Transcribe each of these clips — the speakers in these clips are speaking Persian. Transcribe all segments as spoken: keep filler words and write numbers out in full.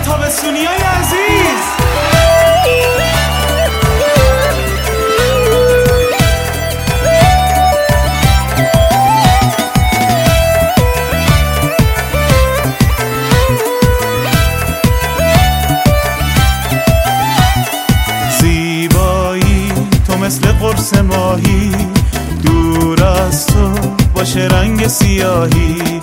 تابستونیای عزیز. مثل قرص ماهی دور از تو باشه رنگ سیاهی.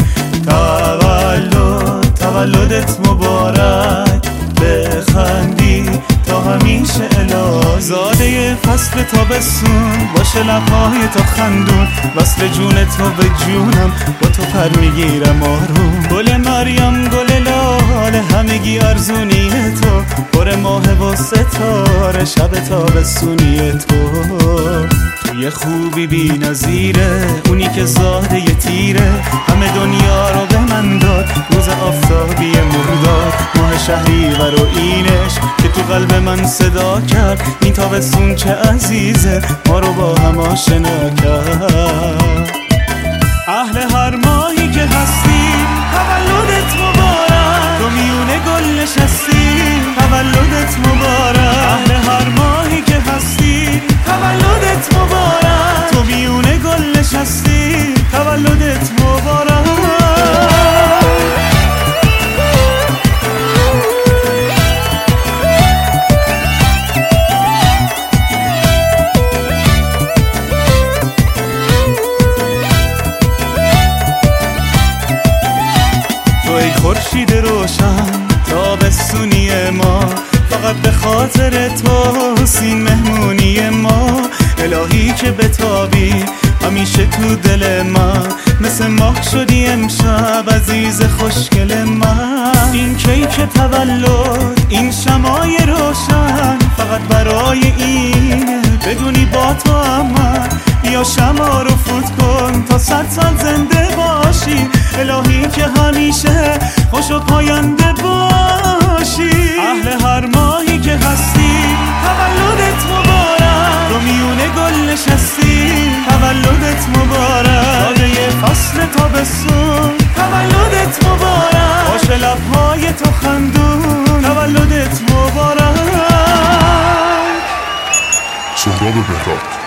تولد تولدت مبارک، بخندی تا همیشه الهی. زاده فصل تابستون باشه لبهای تو خندون، وصل جون تو به جونم با تو پر میگیرم آروم. گل مریم گل لاله همگی ارزونی تو، پر ماه و ستاره شب تابستونی تو. یه خوبی بی نظیره اونی که زاده یه تیره، همه دنیا رو به من داد روز آفتابی مرداد. ماه شهریور و اینش که تو قلب من صدا کرد، این تابستون چه عزیزه ما رو با هم آشنا کرد. اهل هر ماهی که هستی تولدت مبارک، تو میونه گل نشستی تولدت مبارک. اهل هر ماهی که هستی تولدت مبارک، تو میونه گل نشستی تولدت مبارک. تو ای خورشید روشن تابستونی ما، فقط به خاطر تو سین مهمونی ما. الهی که بتابی همیشه تو دل من، مثل ماه شدی امشب عزیز خوشگل من. این کیک تولد این شمای روشن فقط برای اینه، بدونی با تو من. بیا شما رو فوت کن تا صد سال زنده باشی، الهی که همیشه خوش و پاینده باشی. اهل هر ماهی که هستی تولدت مبارک، تو میونه گل نشستی تولدت مبارک. زاده فصل تابستون تولدت مبارک، باشه لبهای تو خندون تولدت مبارک. سهراب بهراد.